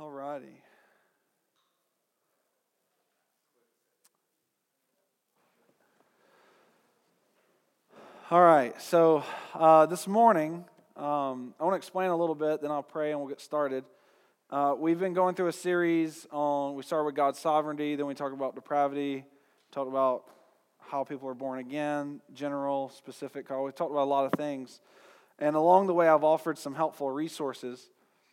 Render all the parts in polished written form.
Alrighty. All right, so this morning, I want to explain a little bit, then I'll pray and we'll get started. We've been going through a series we started with God's sovereignty, then we talked about depravity, talked about how people are born again, general, specific. We talked about a lot of things. And along the way, I've offered some helpful resources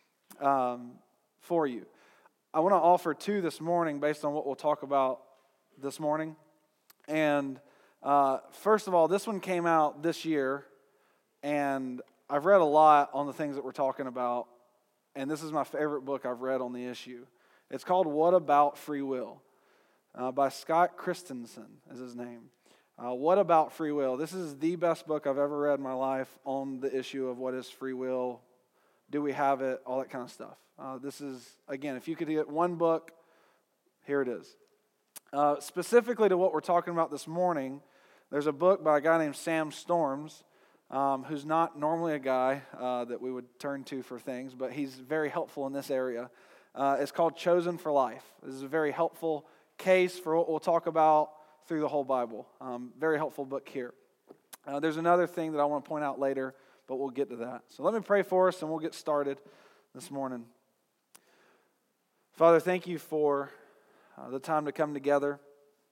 for you. I want to offer two this morning based on what we'll talk about this morning. And first of all, this one came out this year, and I've read a lot on the things that we're talking about, and this is my favorite book I've read on the issue. It's called What About Free Will? By Scott Christensen is his name. What About Free Will? This is the best book I've ever read in my life on the issue of what is free will, do we have it, all that kind of stuff. This is, again, if you could get one book, here it is. Specifically to what we're talking about this morning, there's a book by a guy named Sam Storms, who's not normally a guy that we would turn to for things, but he's very helpful in this area. It's called Chosen for Life. This is a very helpful case for what we'll talk about through the whole Bible. Very helpful book here. There's another thing that I want to point out later, but we'll get to that. So let me pray for us and we'll get started this morning. Father, thank you for the time to come together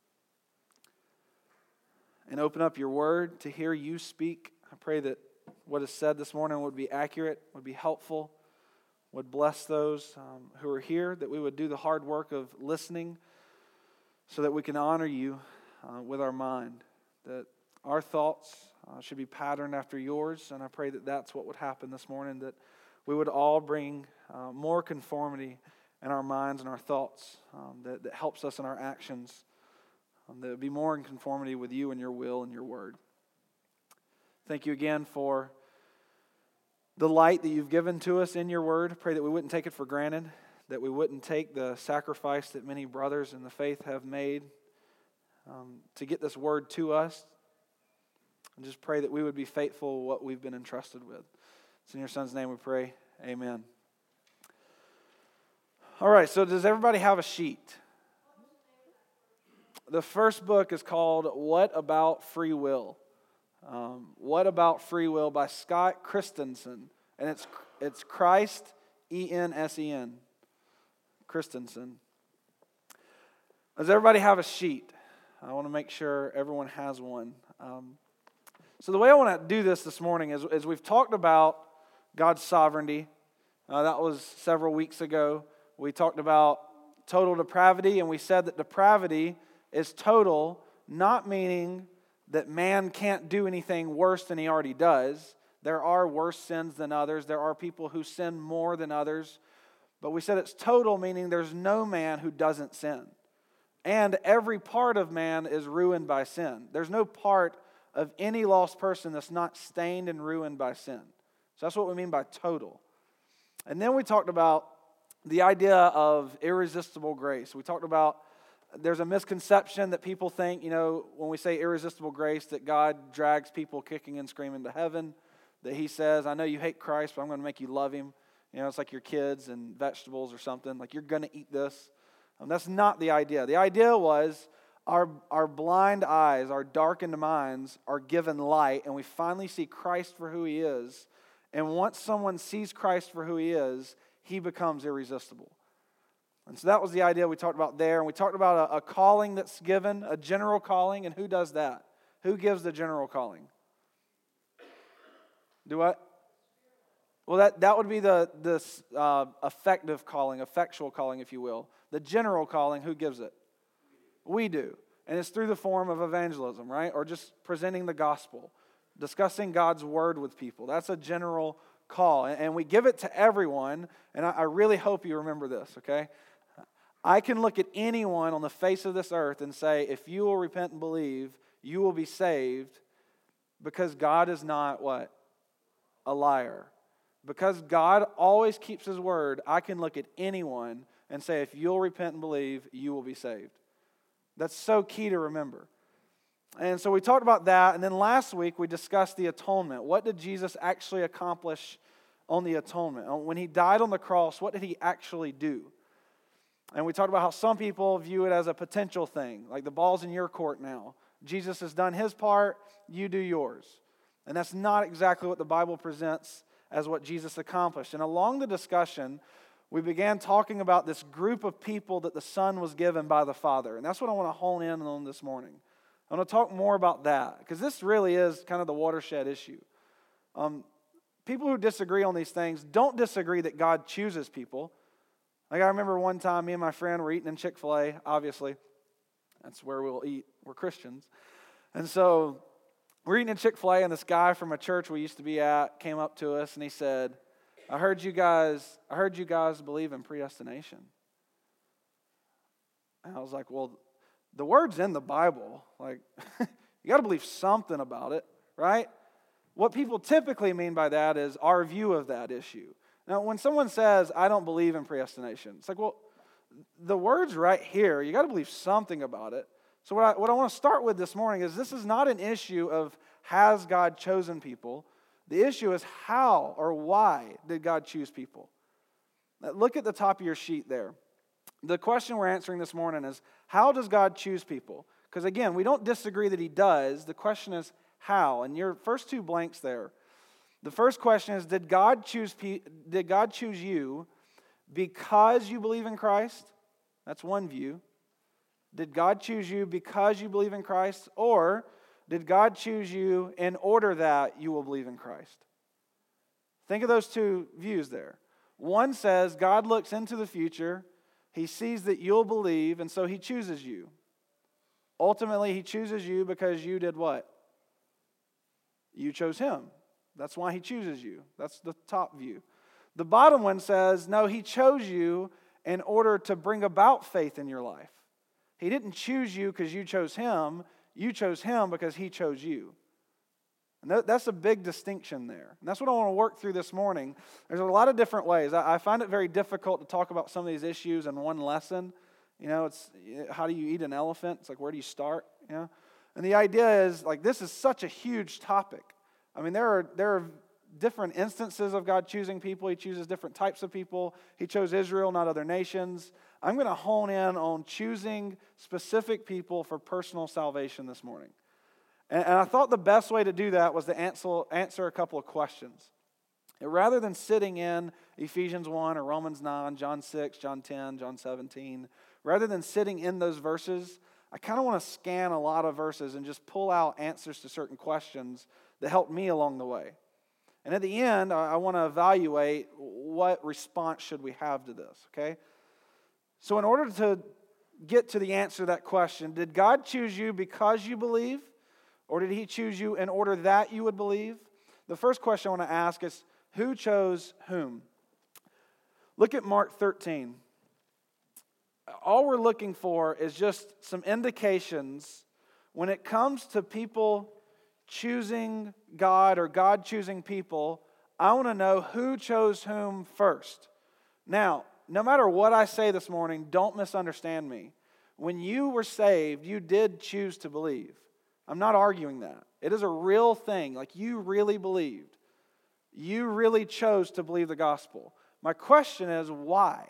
and open up your word to hear you speak. I pray that what is said this morning would be accurate, would be helpful, would bless those who are here, that we would do the hard work of listening so that we can honor you with our mind, that our thoughts should be patterned after yours, and I pray that that's what would happen this morning, that we would all bring more conformity in our minds and our thoughts that helps us in our actions, that would be more in conformity with you and your will and your word. Thank you again for the light that you've given to us in your word. Pray that we wouldn't take it for granted, that we wouldn't take the sacrifice that many brothers in the faith have made to get this word to us. And just pray that we would be faithful what we've been entrusted with. It's in your son's name we pray. Amen. All right, so does everybody have a sheet? The first book is called What About Free Will? What About Free Will by Scott Christensen. And it's Christ, E-N-S-E-N. Christensen. Does everybody have a sheet? I want to make sure everyone has one. So the way I want to do this morning is we've talked about God's sovereignty. That was several weeks ago. We talked about total depravity, and we said that depravity is total, not meaning that man can't do anything worse than he already does. There are worse sins than others. There are people who sin more than others. But we said it's total, meaning there's no man who doesn't sin. And every part of man is ruined by sin. There's no part of any lost person that's not stained and ruined by sin. So that's what we mean by total. And then we talked about the idea of irresistible grace. We talked about there's a misconception that people think, when we say irresistible grace, that God drags people kicking and screaming to heaven, that he says, I know you hate Christ, but I'm going to make you love him. It's like your kids and vegetables or something, like you're going to eat this. That's not the idea. The idea was our blind eyes, our darkened minds are given light, and we finally see Christ for who he is. And once someone sees Christ for who he is, he becomes irresistible. And so that was the idea we talked about there. And we talked about a calling that's given, a general calling. And who does that? Who gives the general calling? Do what? Well, that would be this effective calling, effectual calling, if you will. The general calling, who gives it? We do. And it's through the form of evangelism, right? Or just presenting the gospel, discussing God's word with people. That's a general call. And we give it to everyone. And I really hope you remember this, okay? I can look at anyone on the face of this earth and say, if you will repent and believe, you will be saved, because God is not what? A liar. Because God always keeps his word, I can look at anyone and say, if you'll repent and believe, you will be saved. That's so key to remember. And so we talked about that, and then last week we discussed the atonement. What did Jesus actually accomplish on the atonement. When he died on the cross, what did he actually do? And we talked about how some people view it as a potential thing, like the ball's in your court now. Jesus has done his part, you do yours. And that's not exactly what the Bible presents as what Jesus accomplished. And along the discussion, we began talking about this group of people that the Son was given by the Father. And that's what I want to hone in on this morning. I want to talk more about that, because this really is kind of the watershed issue. People who disagree on these things don't disagree that God chooses people. Like, I remember one time me and my friend were eating in Chick-fil-A, obviously. That's where we'll eat. We're Christians. And so we're eating in Chick-fil-A, and this guy from a church we used to be at came up to us, and he said, I heard you guys believe in predestination. And I was like, well, the word's in the Bible. Like, you got to believe something about it, right? What people typically mean by that is our view of that issue. Now, when someone says, I don't believe in predestination, it's like, well, the word's right here. You got to believe something about it. So what I want to start with this morning is this is not an issue of has God chosen people. The issue is how or why did God choose people? Now, look at the top of your sheet there. The question we're answering this morning is, how does God choose people? Because again, we don't disagree that he does. The question is how. And your first two blanks there. The first question is, did God choose you because you believe in Christ? That's one view. Did God choose you because you believe in Christ? Or did God choose you in order that you will believe in Christ? Think of those two views there. One says God looks into the future. He sees that you'll believe, and so he chooses you. Ultimately, he chooses you because you did what? You chose him. That's why he chooses you. That's the top view. The bottom one says, no, he chose you in order to bring about faith in your life. He didn't choose you because you chose him. You chose him because he chose you. And that's a big distinction there. And that's what I want to work through this morning. There's a lot of different ways. I find it very difficult to talk about some of these issues in one lesson. You know, it's how do you eat an elephant? It's like, where do you start? You know? And the idea is, like, this is such a huge topic. I mean, there are different instances of God choosing people. He chooses different types of people. He chose Israel, not other nations. I'm going to hone in on choosing specific people for personal salvation this morning. And I thought the best way to do that was to answer a couple of questions. And rather than sitting in Ephesians 1 or Romans 9, John 6, John 10, John 17, rather than sitting in those verses, I kind of want to scan a lot of verses and just pull out answers to certain questions that helped me along the way. And at the end, I want to evaluate what response should we have to this, okay? So in order to get to the answer to that question, did God choose you because you believe? Or did he choose you in order that you would believe? The first question I want to ask is, who chose whom? Look at Mark 13. All we're looking for is just some indications when it comes to people choosing God or God choosing people. I want to know who chose whom first. Now, no matter what I say this morning, don't misunderstand me. When you were saved, you did choose to believe. I'm not arguing that. It is a real thing. Like, you really believed. You really chose to believe the gospel. My question is, why?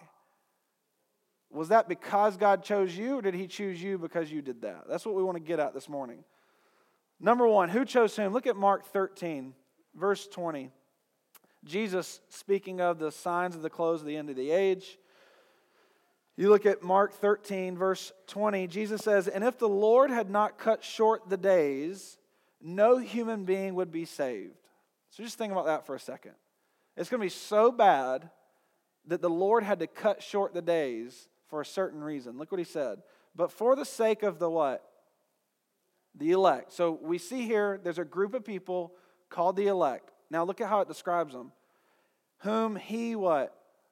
Was that because God chose you, or did he choose you because you did that? That's what we want to get at this morning. Number one, who chose whom? Look at Mark 13, verse 20. Jesus, speaking of the signs of the close of the end of the age. You look at Mark 13, verse 20. Jesus says, and if the Lord had not cut short the days, no human being would be saved. So just think about that for a second. It's going to be so bad that the Lord had to cut short the days for a certain reason. Look what he said. But for the sake of the what? The elect. So we see here there's a group of people called the elect. Now look at how it describes them. Whom he what?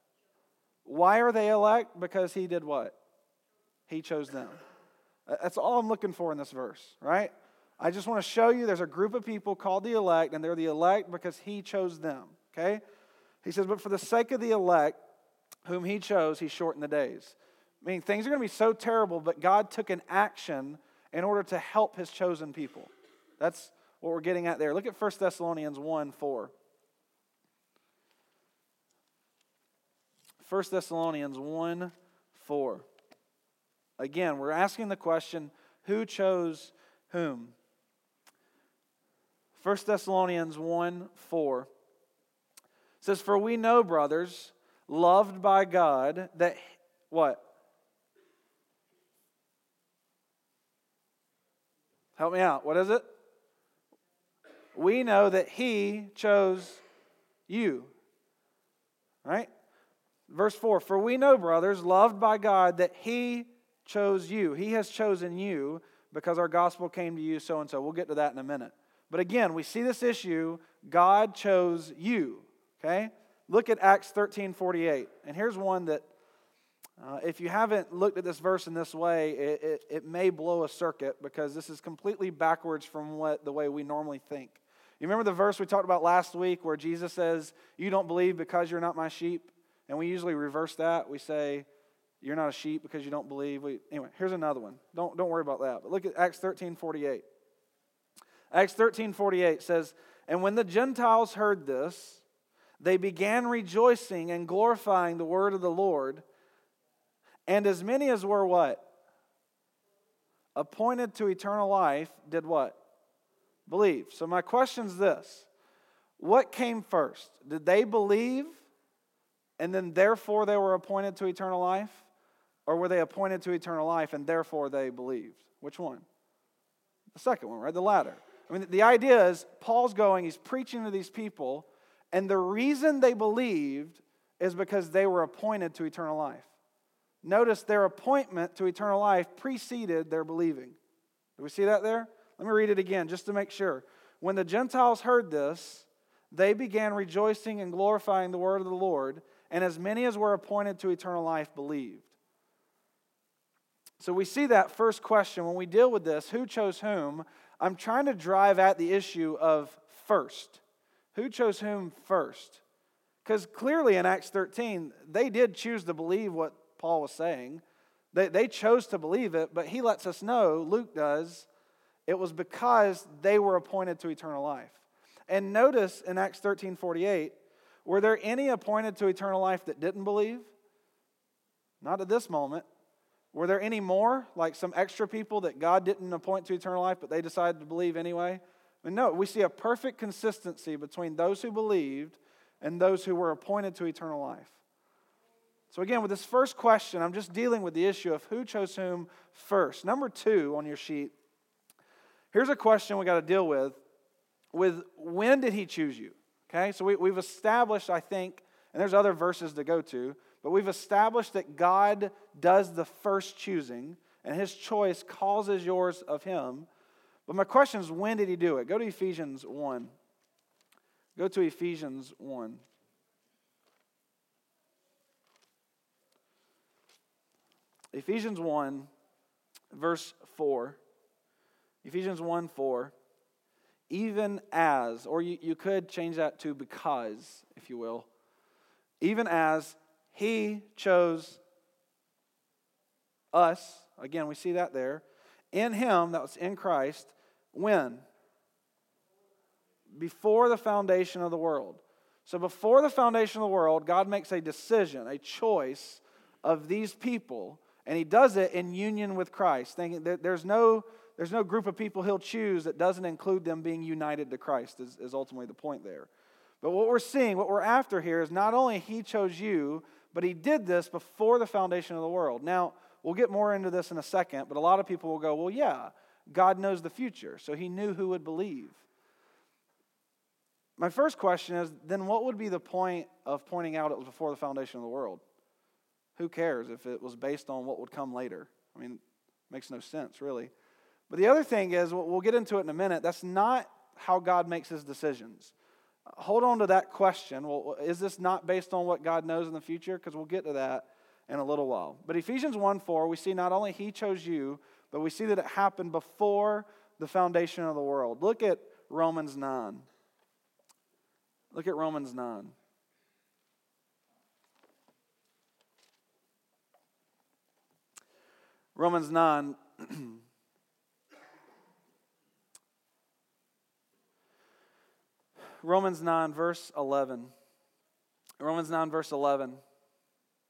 Why are they elect? Because he did what? He chose them. That's all I'm looking for in this verse, right? I just want to show you there's a group of people called the elect, and they're the elect because he chose them, okay? He says, but for the sake of the elect, whom he chose, he shortened the days. I mean, things are going to be so terrible, but God took an action in order to help his chosen people. That's what we're getting at there. Look at 1 Thessalonians 1:4. 1 Thessalonians 1:4. Again, we're asking the question, who chose whom? 1 Thessalonians 1:4 says, "For we know, brothers, loved by God, that," what? Help me out. What is it? We know that He chose you. Right? Verse 4, "For we know, brothers, loved by God, that He chose you." He has chosen you because our gospel came to you so and so. We'll get to that in a minute. But again, we see this issue. God chose you. Okay? Look at Acts 13:48. And here's one that, if you haven't looked at this verse in this way, it may blow a circuit, because this is completely backwards from the way we normally think. You remember the verse we talked about last week where Jesus says, "You don't believe because you're not my sheep"? And we usually reverse that. We say, "You're not a sheep because you don't believe." Anyway, here's another one. Don't worry about that. But look at Acts 13:48. Acts 13:48 says, "And when the Gentiles heard this, they began rejoicing and glorifying the word of the Lord. And as many as were" what? "Appointed to eternal life," did what? Believe. So my question is this. What came first? Did they believe and then therefore they were appointed to eternal life? Or were they appointed to eternal life and therefore they believed? Which one? The second one, right? The latter. I mean, the idea is Paul's he's preaching to these people, and the reason they believed is because they were appointed to eternal life. Notice their appointment to eternal life preceded their believing. Do we see that there? Let me read it again just to make sure. "When the Gentiles heard this, they began rejoicing and glorifying the word of the Lord, and as many as were appointed to eternal life believed." So we see that first question. When we deal with this, who chose whom, I'm trying to drive at the issue of first. Who chose whom first? Because clearly in Acts 13, they did choose to believe what Paul was saying. They chose to believe it, but he lets us know, Luke does, it was because they were appointed to eternal life. And notice in Acts 13:48, were there any appointed to eternal life that didn't believe? Not at this moment. Were there any more, like some extra people that God didn't appoint to eternal life, but they decided to believe anyway? No, we see a perfect consistency between those who believed and those who were appointed to eternal life. So again, with this first question, I'm just dealing with the issue of who chose whom first. Number 2 on your sheet, here's a question we got to deal with when did He choose you? Okay, so we've established, I think, and there's other verses to go to, but we've established that God does the first choosing, and His choice causes yours of Him. But my question is, when did He do it? Go to Ephesians 1. Go to Ephesians 1. Ephesians 1, verse 4. Ephesians 1:4. "Even as," or you could change that to "because," if you will. "Even as He chose us," again, we see that there, "in Him," that was in Christ, when? Before the foundation of the world. So before the foundation of the world, God makes a decision, a choice of these people, and He does it in union with Christ, thinking that there's no group of people He'll choose that doesn't include them being united to Christ, is ultimately the point there. But what we're seeing, what we're after here is not only He chose you, but He did this before the foundation of the world. Now, we'll get more into this in a second, but a lot of people will go, well, yeah, God knows the future, so He knew who would believe. My first question is, then what would be the point of pointing out it was before the foundation of the world? Who cares if it was based on what would come later? I mean, it makes no sense, really. But the other thing is, we'll get into it in a minute, that's not how God makes His decisions. Hold on to that question. Well, is this not based on what God knows in the future? Because we'll get to that in a little while. But Ephesians 1:4, we see not only He chose you, but we see that it happened before the foundation of the world. Look at Romans 9. Look at Romans 9. Romans 9. Romans 9, verse 11. Romans 9, verse 11.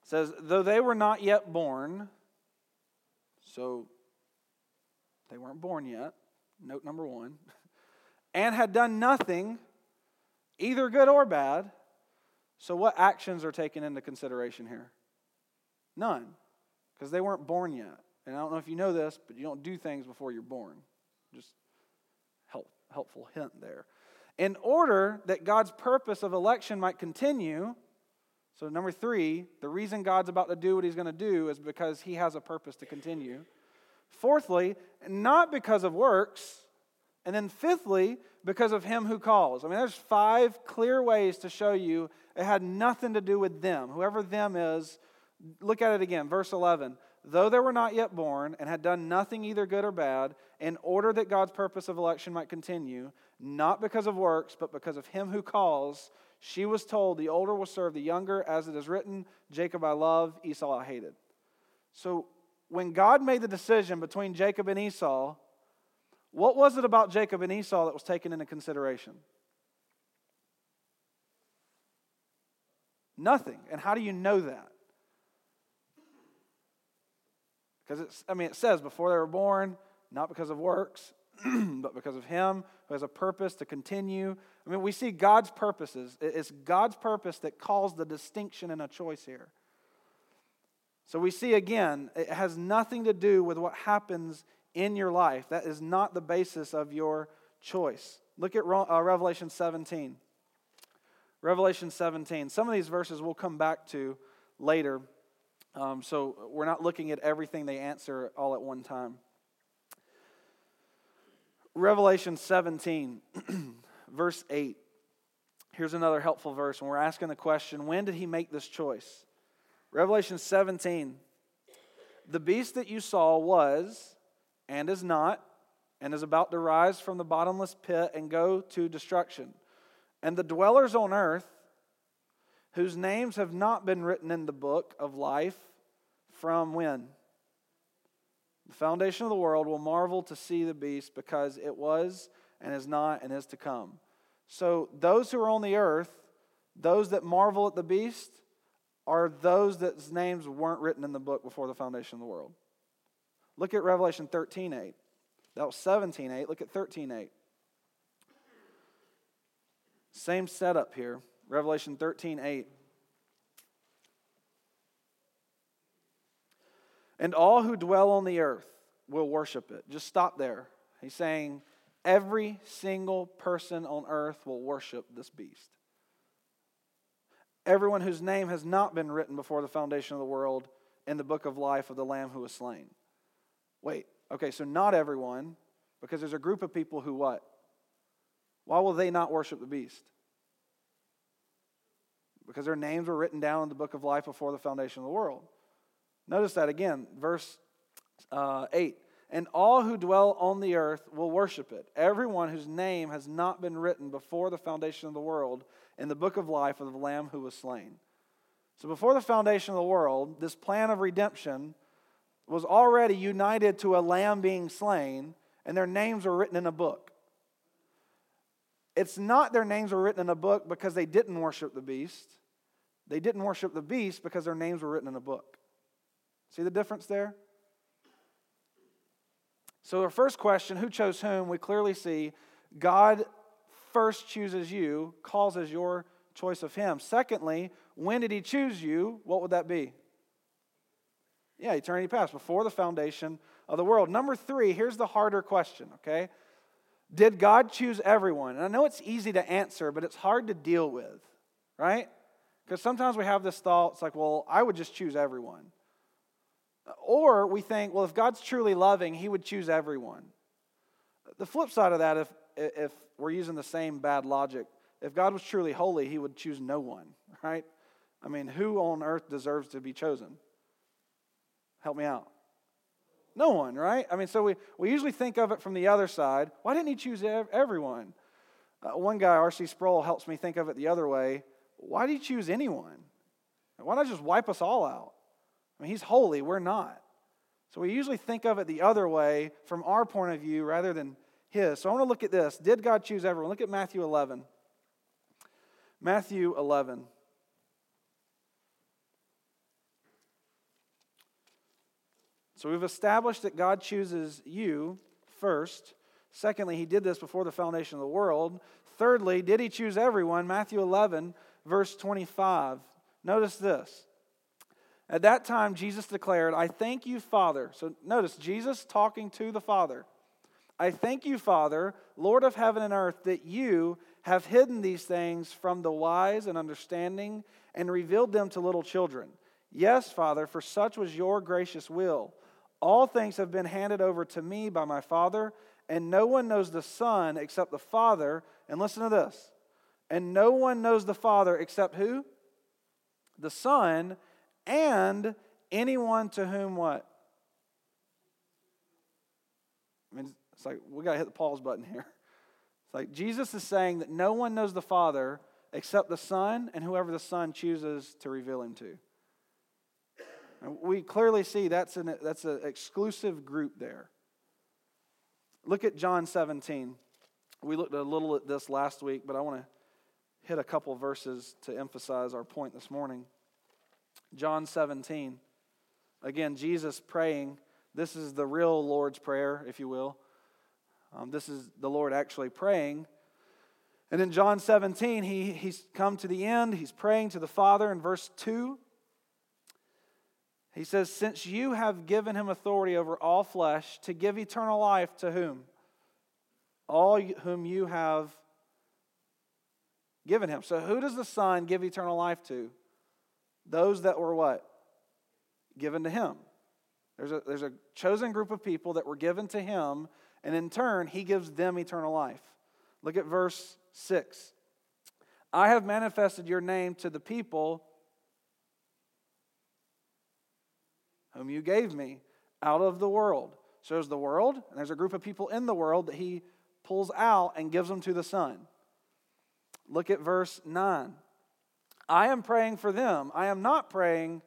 says, though they were not yet born, so they weren't born yet, note number one, and had done nothing, either good or bad. So what actions are taken into consideration here? None, because they weren't born yet. And I don't know if you know this, but you don't do things before you're born. Just helpful hint there. In order that God's purpose of election might continue, so number 3, the reason God's about to do what he's going to do is because he has a purpose to continue. Fourthly, not because of works. And then fifthly, because of him who calls. I mean, there's 5 clear ways to show you it had nothing to do with them. Whoever them is, look at it again. Verse 11. Though they were not yet born and had done nothing either good or bad, in order that God's purpose of election might continue, not because of works, but because of him who calls, she was told, the older will serve the younger, as it is written, Jacob I love, Esau I hated. So when God made the decision between Jacob and Esau, what was it about Jacob and Esau that was taken into consideration? Nothing. And how do you know that? Because it says before they were born, not because of works, but because of him who has a purpose to continue. I mean, we see God's purposes. It's God's purpose that calls the distinction in a choice here. So we see again, it has nothing to do with what happens in your life. That is not the basis of your choice. Look at Revelation 17. Revelation 17. Some of these verses we'll come back to later. So we're not looking at everything they answer all at one time. Revelation 17, verse 8. Here's another helpful verse. When we're asking the question, when did he make this choice? Revelation 17. The beast that you saw was, and is not, and is about to rise from the bottomless pit and go to destruction. And the dwellers on earth, whose names have not been written in the book of life, from when? The foundation of the world will marvel to see the beast, because it was and is not and is to come. So those who are on the earth, those that marvel at the beast, are those that names weren't written in the book before the foundation of the world. Look at Revelation 13:8. That was 17:8. Look at 13:8. Same setup here. Revelation 13:8. And all who dwell on the earth will worship it. Just stop there. He's saying every single person on earth will worship this beast. Everyone whose name has not been written before the foundation of the world in the book of life of the Lamb who was slain. Wait, okay, so not everyone, because there's a group of people who what? Why will they not worship the beast? Because their names were written down in the book of life before the foundation of the world. Notice that again, verse 8. And all who dwell on the earth will worship it. Everyone whose name has not been written before the foundation of the world in the book of life of the Lamb who was slain. So before the foundation of the world, this plan of redemption was already united to a lamb being slain, and their names were written in a book. It's not their names were written in a book because they didn't worship the beast. They didn't worship the beast because their names were written in a book. See the difference there? So our first question, who chose whom? We clearly see God first chooses you, calls as your choice of him. Secondly, when did he choose you? What would that be? Yeah, eternity past, before the foundation of the world. Number 3, here's the harder question, okay? Did God choose everyone? And I know it's easy to answer, but it's hard to deal with, right? Because sometimes we have this thought, it's like, well, I would just choose everyone. Or we think, well, if God's truly loving, he would choose everyone. The flip side of that, if we're using the same bad logic, if God was truly holy, he would choose no one, right? I mean, who on earth deserves to be chosen? Help me out. No one, right? I mean, so we usually think of it from the other side. Why didn't he choose everyone? One guy, R.C. Sproul, helps me think of it the other way. Why did he choose anyone? Why not just wipe us all out? I mean, he's holy, we're not. So we usually think of it the other way from our point of view rather than his. So I want to look at this. Did God choose everyone? Look at Matthew 11. Matthew 11. So we've established that God chooses you first. Secondly, he did this before the foundation of the world. Thirdly, did he choose everyone? Matthew 11, verse 25. Notice this. At that time, Jesus declared, I thank you, Father. So notice, Jesus talking to the Father. I thank you, Father, Lord of heaven and earth, that you have hidden these things from the wise and understanding and revealed them to little children. Yes, Father, for such was your gracious will. All things have been handed over to me by my Father, and no one knows the Son except the Father. And listen to this. And no one knows the Father except who? The Son, and anyone to whom what? I mean, it's like we got to hit the pause button here. It's like Jesus is saying that no one knows the Father except the Son and whoever the Son chooses to reveal him to. And we clearly see that's an exclusive group there. Look at John 17. We looked a little at this last week, but I want to hit a couple verses to emphasize our point this morning. John 17. Again, Jesus praying. This is the real Lord's Prayer, if you will. This is the Lord actually praying. And in John 17, he's come to the end. He's praying to the Father in verse 2. He says, since you have given him authority over all flesh to give eternal life to whom? All whom you have given him. So who does the Son give eternal life to? Those that were what? Given to him. There's a chosen group of people that were given to him, and in turn, he gives them eternal life. Look at verse 6. I have manifested your name to the people whom you gave me out of the world. So there's the world, and there's a group of people in the world that he pulls out and gives them to the Son. Look at verse 9. I am praying for them. I am not praying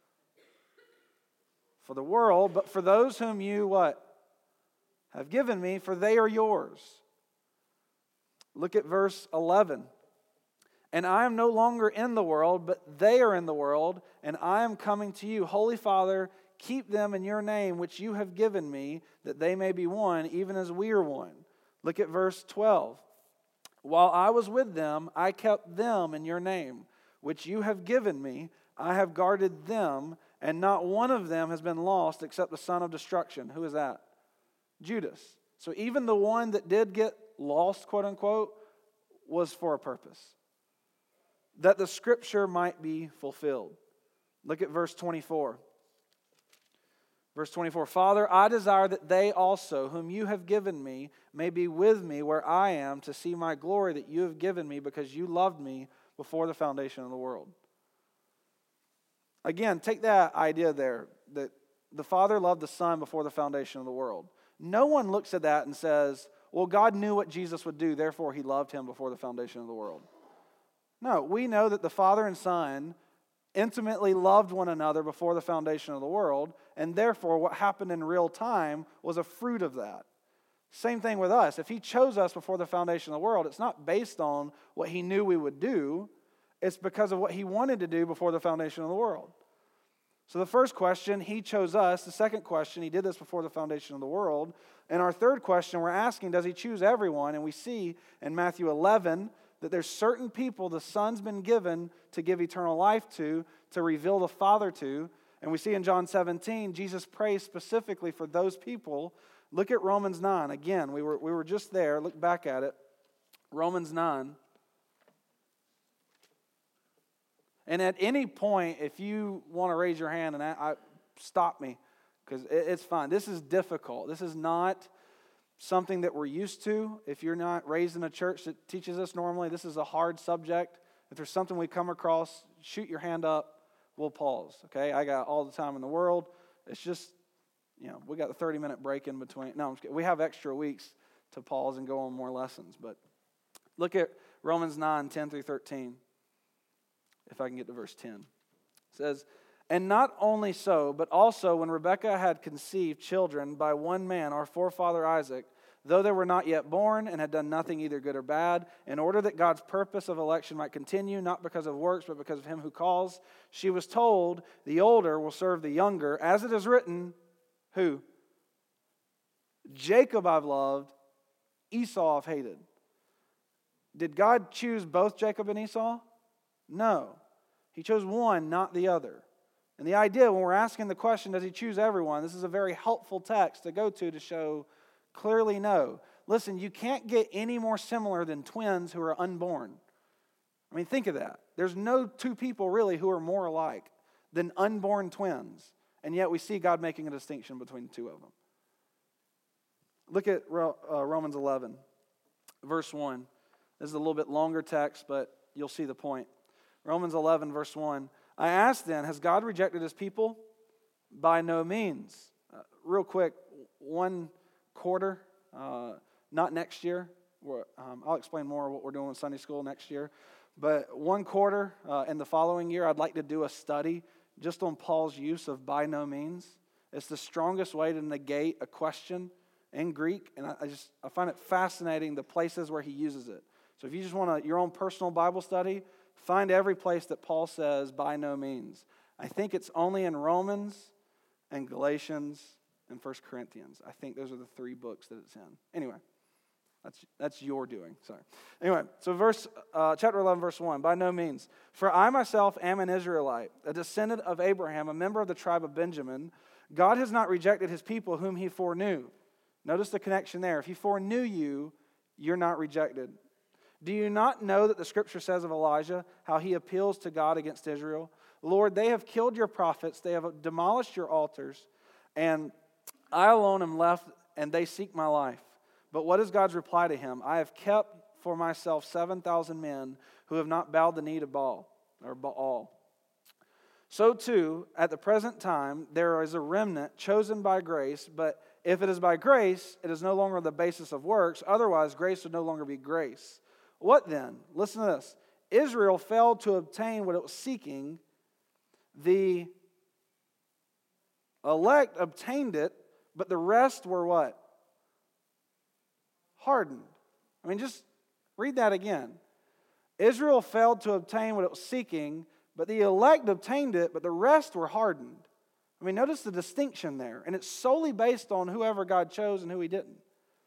for the world, but for those whom you what? Have given me, for they are yours. Look at verse 11. And I am no longer in the world, but they are in the world, and I am coming to you. Holy Father, keep them in your name, which you have given me, that they may be one, even as we are one. Look at verse 12. While I was with them, I kept them in your name, which you have given me. I have guarded them, and not one of them has been lost except the son of destruction. Who is that? Judas. So even the one that did get lost, quote unquote, was for a purpose. That the scripture might be fulfilled. Look at verse 24. Verse 24, Father, I desire that they also, whom you have given me, may be with me where I am, to see my glory that you have given me, because you loved me before the foundation of the world. Again, take that idea there, that the Father loved the Son before the foundation of the world. No one looks at that and says, well, God knew what Jesus would do, therefore he loved him before the foundation of the world. No, we know that the Father and Son intimately loved one another before the foundation of the world, and therefore what happened in real time was a fruit of that. Same thing with us. If he chose us before the foundation of the world, it's not based on what he knew we would do. It's because of what he wanted to do before the foundation of the world. So the first question, he chose us. The second question, he did this before the foundation of the world. And our third question, we're asking, does he choose everyone? And we see in Matthew 11 that there's certain people the Son's been given to give eternal life to reveal the Father to. And we see in John 17, Jesus prays specifically for those people. Look at Romans 9. Again, we were just there. Look back at it. Romans 9. And at any point, if you want to raise your hand and stop me, because it's fine. This is difficult. This is not something that we're used to. If you're not raised in a church that teaches us normally, this is a hard subject. If there's something we come across, shoot your hand up. We'll pause, okay? I got all the time in the world. It's just, we got a 30-minute break in between. No, I'm just kidding. We have extra weeks to pause and go on more lessons. But look at Romans 9, 10 through 13. If I can get to verse 10. It says, and not only so, but also when Rebekah had conceived children by one man, our forefather Isaac, though they were not yet born and had done nothing either good or bad, in order that God's purpose of election might continue, not because of works, but because of him who calls, she was told, the older will serve the younger, as it is written, Who? Jacob I've loved, Esau I've hated. Did God choose both Jacob and Esau? No. He chose one, not the other. And the idea, when we're asking the question, does he choose everyone? This is a very helpful text to go to show clearly no. Listen, you can't get any more similar than twins who are unborn. I mean, think of that. There's no two people really who are more alike than unborn twins. And yet we see God making a distinction between the two of them. Look at Romans 11, verse 1. This is a little bit longer text, but you'll see the point. Romans 11, verse 1. I ask then, has God rejected his people? By no means. Real quick, one quarter, not next year. I'll explain more what we're doing in Sunday school next year. But one quarter in the following year, I'd like to do a study just on Paul's use of by no means. It's the strongest way to negate a question in Greek, and I find it fascinating the places where he uses it. So if you just want your own personal Bible study, find every place that Paul says by no means. I think it's only in Romans and Galatians and 1 Corinthians. I think those are the three books that it's in. Anyway, that's your doing. Sorry. Anyway, so chapter 11, verse 1. By no means. For I myself am an Israelite, a descendant of Abraham, a member of the tribe of Benjamin. God has not rejected his people whom he foreknew. Notice the connection there. If he foreknew you, you're not rejected. Do you not know that the scripture says of Elijah how he appeals to God against Israel? Lord, they have killed your prophets, they have demolished your altars, and I alone am left, and they seek my life. But what is God's reply to him? I have kept for myself 7,000 men who have not bowed the knee to Baal. So too, at the present time, there is a remnant chosen by grace, but if it is by grace, it is no longer the basis of works. Otherwise, grace would no longer be grace. What then? Listen to this. Israel failed to obtain what it was seeking. The elect obtained it, but the rest were what? Hardened. I mean, just read that again. Israel failed to obtain what it was seeking, but the elect obtained it, but the rest were hardened. I mean, notice the distinction there. And it's solely based on whoever God chose and who he didn't.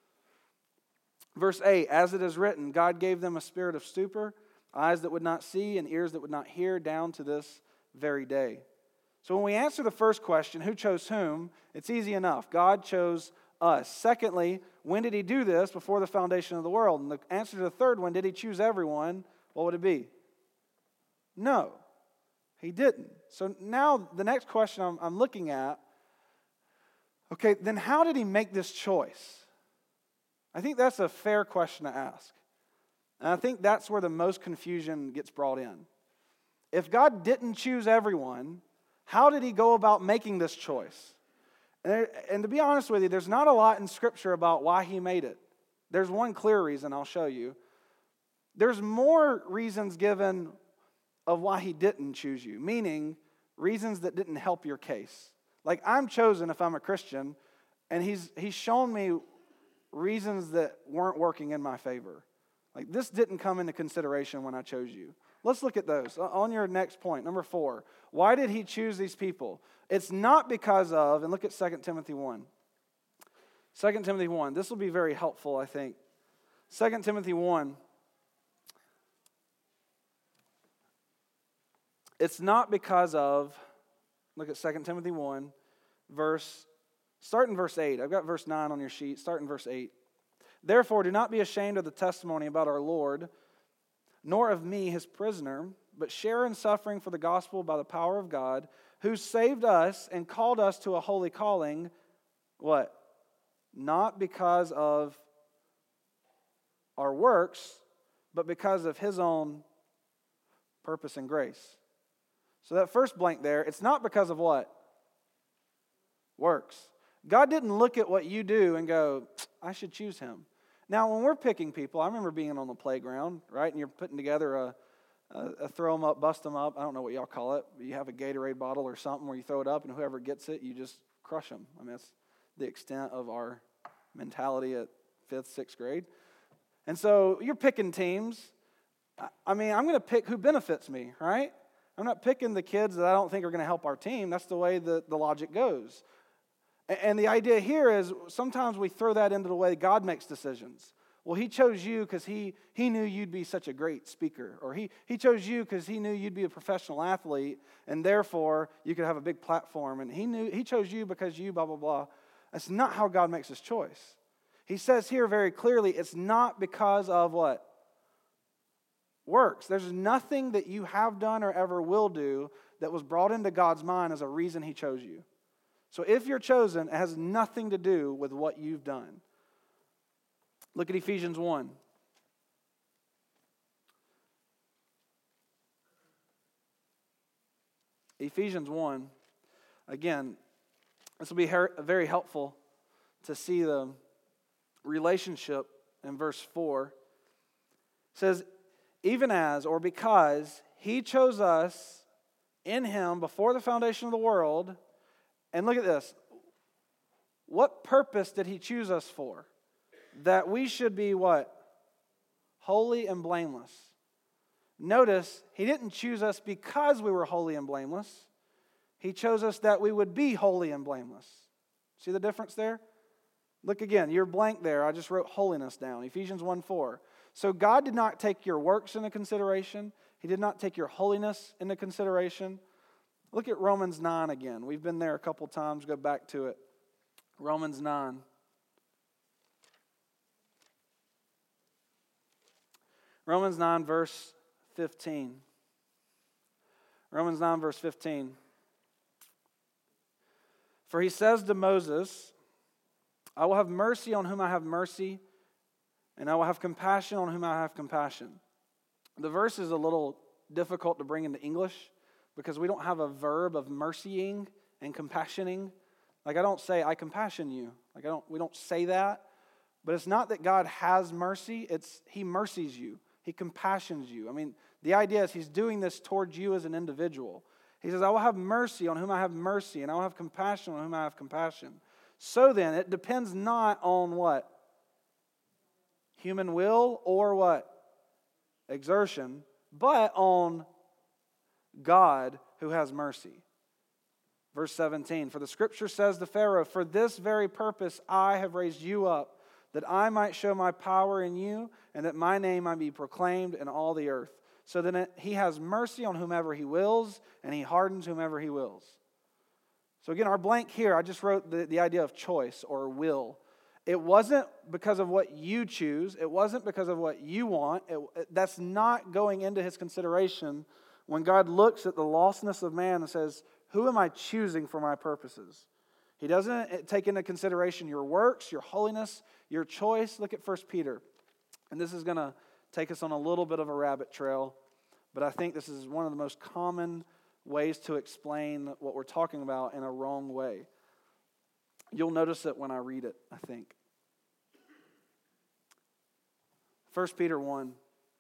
Verse 8, as it is written, God gave them a spirit of stupor, eyes that would not see and ears that would not hear, down to this very day. So when we answer the first question, who chose whom, it's easy enough. God chose us. Secondly, when did he do this? Before the foundation of the world. And the answer to the third one, did he choose everyone? What would it be? No, he didn't. So now the next question I'm looking at, okay, then how did he make this choice? I think that's a fair question to ask. And I think that's where the most confusion gets brought in. If God didn't choose everyone, how did he go about making this choice? And to be honest with you, there's not a lot in Scripture about why he made it. There's one clear reason I'll show you. There's more reasons given of why he didn't choose you, meaning reasons that didn't help your case. Like, I'm chosen if I'm a Christian, and he's shown me reasons that weren't working in my favor. Like, this didn't come into consideration when I chose you. Let's look at those. On your next point, number 4. Why did he choose these people? It's not because of, and look at 2 Timothy 1. 2 Timothy 1. This will be very helpful, I think. 2 Timothy 1. It's not because of, look at 2 Timothy 1, start in verse 8. I've got verse 9 on your sheet. Start in verse 8. Therefore, do not be ashamed of the testimony about our Lord, nor of me, his prisoner, but share in suffering for the gospel by the power of God, who saved us and called us to a holy calling. What? Not because of our works, but because of his own purpose and grace. So that first blank there, it's not because of what? Works. God didn't look at what you do and go, I should choose him. Now, when we're picking people, I remember being on the playground, right? And you're putting together a throw them up, bust them up. I don't know what y'all call it. You have a Gatorade bottle or something where you throw it up, and whoever gets it, you just crush them. I mean, that's the extent of our mentality at 5th, 6th grade. And so you're picking teams. I mean, I'm going to pick who benefits me, right? I'm not picking the kids that I don't think are going to help our team. That's the way the logic goes. And the idea here is sometimes we throw that into the way God makes decisions. Well, he chose you because he knew you'd be such a great speaker. Or he chose you because he knew you'd be a professional athlete, and therefore you could have a big platform. And he chose you because you blah, blah, blah. That's not how God makes his choice. He says here very clearly, it's not because of what? Works. There's nothing that you have done or ever will do that was brought into God's mind as a reason he chose you. So if you're chosen, it has nothing to do with what you've done. Look at Ephesians 1. Ephesians 1. Again, this will be very helpful to see the relationship in verse 4. It says, even as, or because, he chose us in him before the foundation of the world. And look at this. What purpose did he choose us for? That we should be what? Holy and blameless. Notice, he didn't choose us because we were holy and blameless. He chose us that we would be holy and blameless. See the difference there? Look again, you're blank there. I just wrote holiness down. Ephesians 1:4. So God did not take your works into consideration. He did not take your holiness into consideration. Look at Romans 9 again. We've been there a couple times. Go back to it. Romans 9. Romans 9, verse 15. Romans 9, verse 15. For he says to Moses, I will have mercy on whom I have mercy, and I will have compassion on whom I have compassion. The verse is a little difficult to bring into English because we don't have a verb of mercying and compassioning. Like I don't say, I compassion you. We don't say that. But it's not that God has mercy, it's he mercies you. He compassions you. I mean, the idea is he's doing this towards you as an individual. He says, I will have mercy on whom I have mercy, and I will have compassion on whom I have compassion. So then, it depends not on what? Human will or what? Exertion, but on God who has mercy. Verse 17, for the scripture says to Pharaoh, for this very purpose I have raised you up, that I might show my power in you, and that my name might be proclaimed in all the earth. So then he has mercy on whomever he wills, and he hardens whomever he wills. So again, our blank here, I just wrote the idea of choice or will. It wasn't because of what you choose. It wasn't because of what you want. That's not going into his consideration when God looks at the lostness of man and says, who am I choosing for my purposes? He doesn't take into consideration your works, your holiness, your choice. Look at 1 Peter. And this is going to take us on a little bit of a rabbit trail, but I think this is one of the most common ways to explain what we're talking about in a wrong way. You'll notice it when I read it, I think. 1 Peter 1.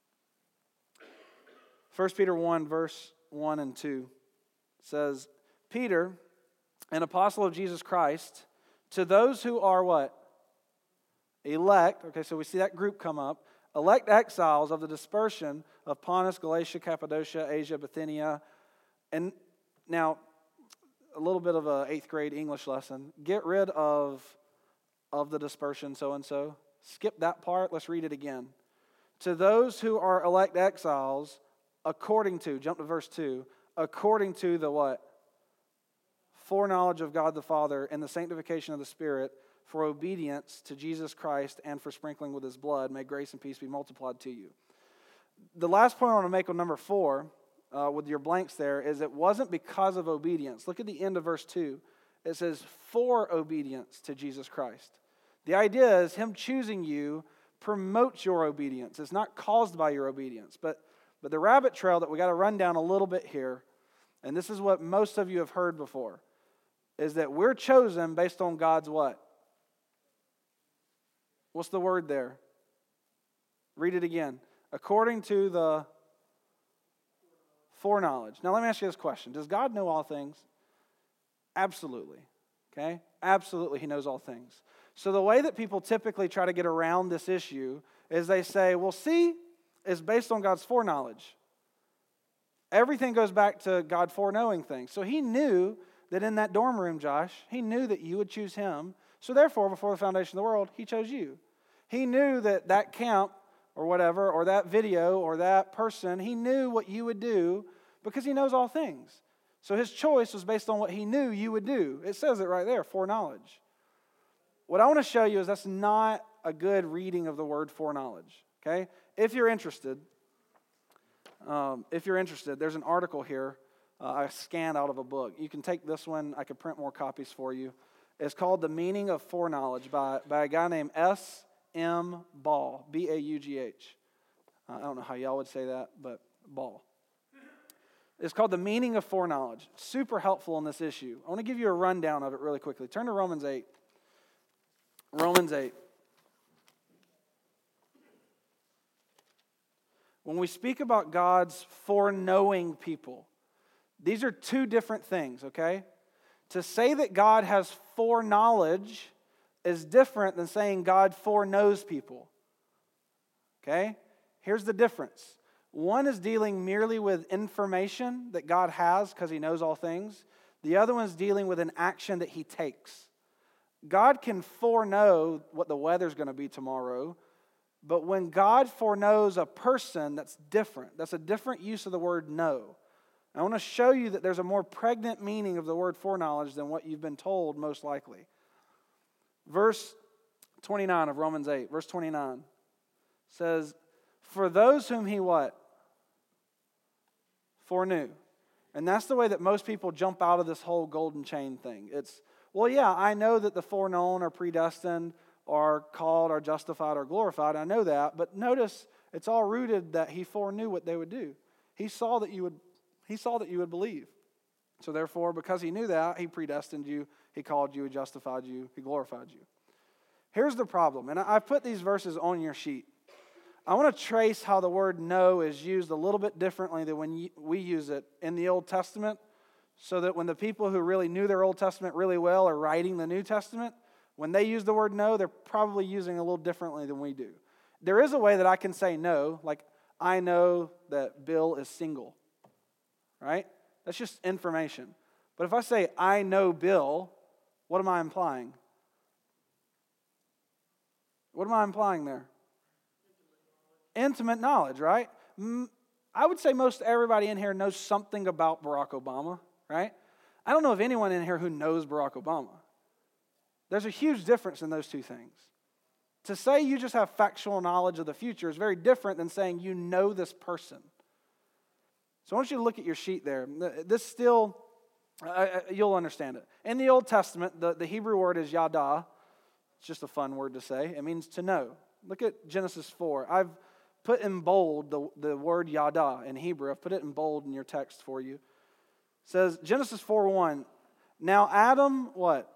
1 Peter 1, verse 1 and 2 says, Peter, an apostle of Jesus Christ, to those who are what? Elect. Okay, so we see that group come up. Elect exiles of the dispersion of Pontus, Galatia, Cappadocia, Asia, Bithynia. And now, a little bit of a 8th grade English lesson. Get rid of the dispersion, so-and-so. Skip that part. Let's read it again. To those who are elect exiles, according to, jump to verse 2, according to the what? Foreknowledge of God the Father and the sanctification of the Spirit, for obedience to Jesus Christ and for sprinkling with his blood, may grace and peace be multiplied to you. The last point I want to make on number 4, with your blanks there, is it wasn't because of obedience. Look at the end of verse 2. It says, for obedience to Jesus Christ. The idea is him choosing you promotes your obedience. It's not caused by your obedience. But the rabbit trail that we got to run down a little bit here, and this is what most of you have heard before, is that we're chosen based on God's what? What's the word there? Read it again. According to the foreknowledge. Now let me ask you this question. Does God know all things? Absolutely. Okay? Absolutely, he knows all things. So the way that people typically try to get around this issue is they say, well, see, it's based on God's foreknowledge. Everything goes back to God foreknowing things. So he knew that in that dorm room, Josh, he knew that you would choose him. So therefore, before the foundation of the world, he chose you. He knew that that camp or whatever, or that video or that person, he knew what you would do because he knows all things. So his choice was based on what he knew you would do. It says it right there, foreknowledge. What I want to show you is that's not a good reading of the word foreknowledge. Okay? If you're interested, there's an article here I scanned out of a book. You can take this one. I could print more copies for you. It's called The Meaning of Foreknowledge by a guy named S.M. Ball, B-A-U-G-H. I don't know how y'all would say that, but Ball. It's called The Meaning of Foreknowledge. Super helpful in this issue. I want to give you a rundown of it really quickly. Turn to Romans 8. Romans 8. When we speak about God's foreknowing people, these are two different things, okay? To say that God has foreknowledge is different than saying God foreknows people, okay? Here's the difference. One is dealing merely with information that God has because he knows all things. The other one is dealing with an action that he takes. God can foreknow what the weather's going to be tomorrow, but when God foreknows a person, that's different. That's a different use of the word know. I want to show you that there's a more pregnant meaning of the word foreknowledge than what you've been told most likely. Verse 29 of Romans 8, verse 29 says, for those whom he what? Foreknew. And that's the way that most people jump out of this whole golden chain thing. It's, well, yeah, I know that the foreknown are predestined, are called, are justified, are glorified. I know that. But notice it's all rooted that he foreknew what they would do. He saw that you would believe. So therefore, because he knew that, he predestined you, he called you, he justified you, he glorified you. Here's the problem, and I've put these verses on your sheet. I want to trace how the word know is used a little bit differently than when we use it in the Old Testament, so that when the people who really knew their Old Testament really well are writing the New Testament, when they use the word know, they're probably using it a little differently than we do. There is a way that I can say no, like I know that Bill is single, right? That's just information. But if I say I know Bill, what am I implying? What am I implying there? Intimate knowledge, right? I would say most everybody in here knows something about Barack Obama, right? I don't know of anyone in here who knows Barack Obama. There's a huge difference in those two things. To say you just have factual knowledge of the future is very different than saying you know this person. So I want you to look at your sheet there. This still, you'll understand it. In the Old Testament, the Hebrew word is yada. It's just a fun word to say. It means to know. Look at Genesis 4. I've put in bold the word yada in Hebrew. I've put it in bold in your text for you. It says, Genesis 4:1. Now Adam, what?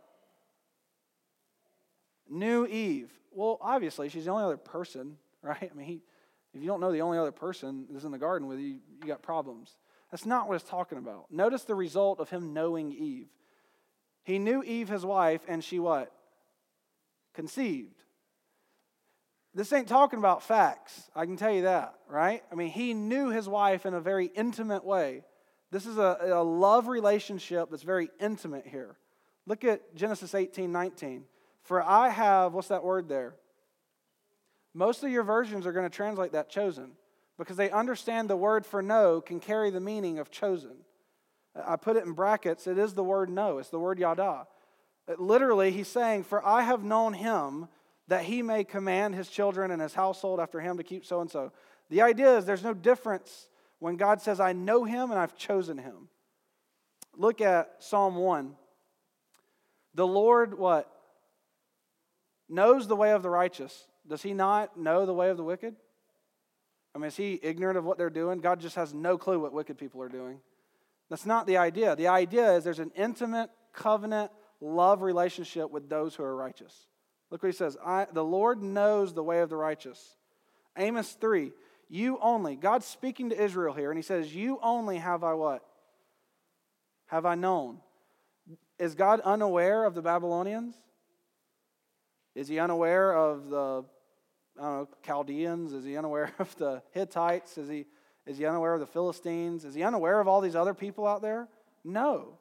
Knew Eve. Well, obviously, she's the only other person, right? I mean, if you don't know the only other person that's in the garden with you, you got problems. That's not what it's talking about. Notice the result of him knowing Eve. He knew Eve, his wife, and she what? Conceived. This ain't talking about facts. I can tell you that, right? I mean, he knew his wife in a very intimate way. This is a love relationship that's very intimate here. Look at Genesis 18:19. For I have, what's that word there? Most of your versions are going to translate that chosen because they understand the word for know can carry the meaning of chosen. I put it in brackets. It is the word know. It's the word yada. Literally, he's saying, for I have known him that he may command his children and his household after him to keep so-and-so. The idea is there's no difference when God says, I know him and I've chosen him. Look at Psalm 1. The Lord, what? Knows the way of the righteous. Does he not know the way of the wicked? I mean, is he ignorant of what they're doing? God just has no clue what wicked people are doing. That's not the idea. The idea is there's an intimate covenant love relationship with those who are righteous. Look what he says. The Lord knows the way of the righteous. Amos 3. You only. God's speaking to Israel here, and he says, you only have I what? Have I known. Is God unaware of the Babylonians? Is he unaware of the, Chaldeans? Is he unaware of the Hittites? Is he unaware of the Philistines? Is he unaware of all these other people out there? No.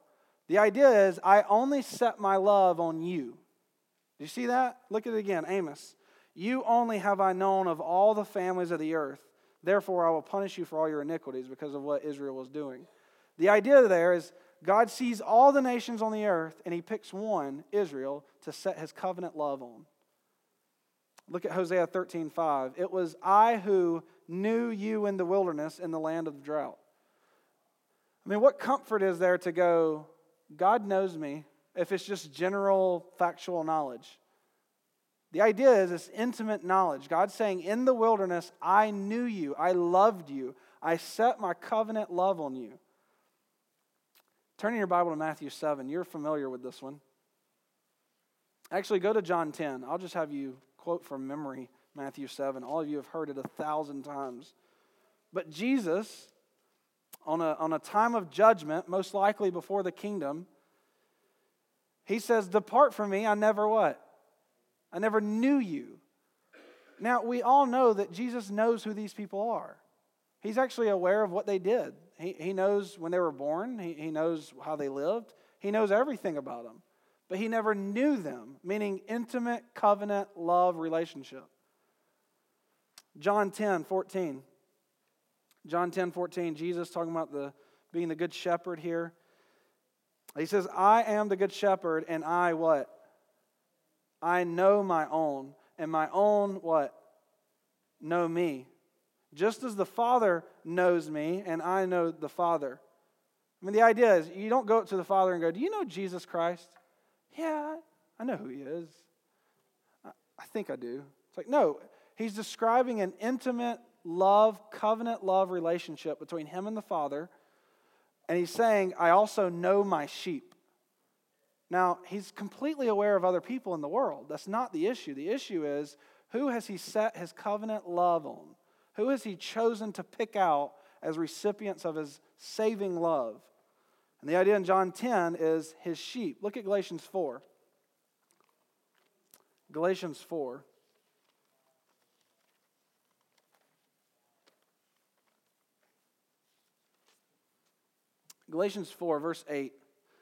The idea is, I only set my love on you. Do you see that? Look at it again, Amos. You only have I known of all the families of the earth. Therefore, I will punish you for all your iniquities because of what Israel was doing. The idea there is God sees all the nations on the earth, and he picks one, Israel, to set his covenant love on. Look at Hosea 13:5. It was I who knew you in the wilderness, in the land of the drought. I mean, what comfort is there to go, God knows me, if it's just general factual knowledge? The idea is this intimate knowledge. God's saying, in the wilderness, I knew you, I loved you, I set my covenant love on you. Turn in your Bible to Matthew 7. You're familiar with this one. Actually, go to John 10. I'll just have you quote from memory Matthew 7. All of you have heard it 1,000 times. But Jesus, on a time of judgment, most likely before the kingdom, he says, depart from me, I never what? I never knew you. Now, we all know that Jesus knows who these people are. He's actually aware of what they did. He knows when they were born. He knows how they lived. He knows everything about them. But he never knew them, meaning intimate covenant love relationship. John 10:14. John 10:14, Jesus talking about being the good shepherd here. He says, I am the good shepherd, and I what? I know my own, and my own what? Know me. Just as the Father knows me, and I know the Father. I mean, the idea is, you don't go up to the Father and go, do you know Jesus Christ? Yeah, I know who he is. I think I do. It's like, no, he's describing an intimate love, covenant love relationship between him and the Father. And he's saying, I also know my sheep. Now, he's completely aware of other people in the world. That's not the issue. The issue is, who has he set his covenant love on? Who has he chosen to pick out as recipients of his saving love? And the idea in John 10 is his sheep. Look at Galatians 4. Galatians 4. Galatians 4, verse 8.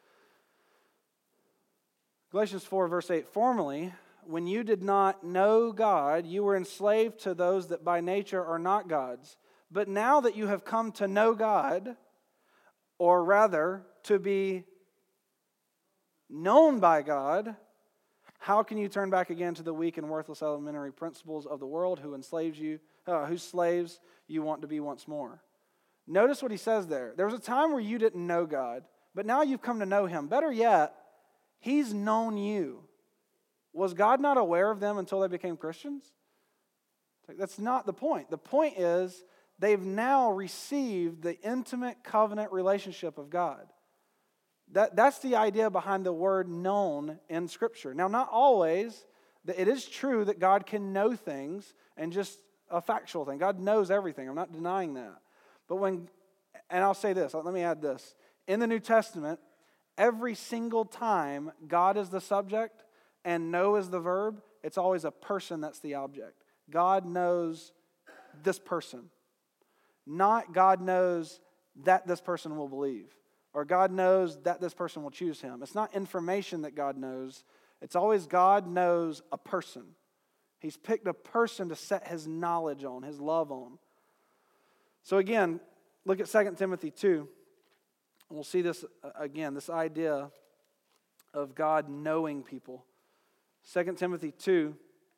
Galatians 4, verse 8. Formerly, when you did not know God, you were enslaved to those that by nature are not God's. But now that you have come to know God, or rather, to be known by God, how can you turn back again to the weak and worthless elementary principles of the world whose slaves you want to be once more? Notice what he says there. There was a time where you didn't know God, but now you've come to know him. Better yet, he's known you. Was God not aware of them until they became Christians? That's not the point. The point is, they've now received the intimate covenant relationship of God. That's the idea behind the word known in Scripture. Now, not always. It is true that God can know things and just a factual thing. God knows everything. I'm not denying that. But and I'll say this, let me add this. In the New Testament, every single time God is the subject and know is the verb, it's always a person that's the object. God knows this person. Not God knows that this person will believe. Or God knows that this person will choose him. It's not information that God knows. It's always God knows a person. He's picked a person to set his knowledge on, his love on. So again, look at 2 Timothy 2. We'll see this again, this idea of God knowing people. 2 Timothy 2,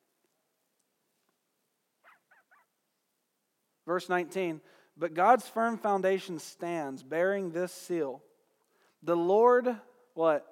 verse 19. But God's firm foundation stands, bearing this seal. The Lord, what?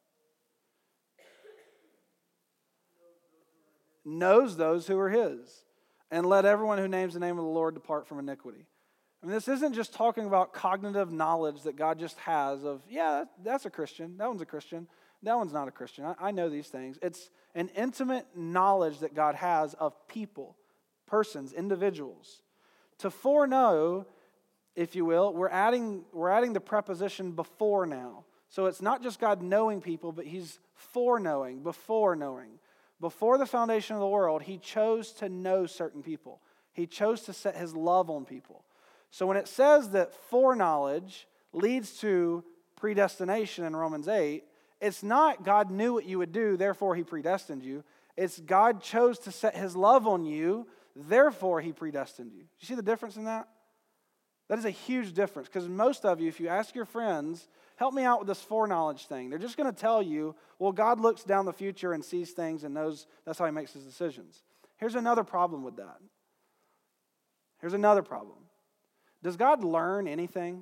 Knows those who are his. And let everyone who names the name of the Lord depart from iniquity. I mean, this isn't just talking about cognitive knowledge that God just has of, yeah, that's a Christian. That one's a Christian. That one's not a Christian. I know these things. It's an intimate knowledge that God has of people, persons, individuals. To foreknow, if you will, we're adding the preposition before now. So it's not just God knowing people, but he's foreknowing, before knowing. Before the foundation of the world, he chose to know certain people. He chose to set his love on people. So when it says that foreknowledge leads to predestination in Romans 8, it's not God knew what you would do, therefore he predestined you. It's God chose to set his love on you, therefore he predestined you. You see the difference in that? That is a huge difference, because most of you, if you ask your friends, help me out with this foreknowledge thing, they're just going to tell you, well, God looks down the future and sees things and knows that's how he makes his decisions. Here's another problem with that. Here's another problem. Does God learn anything?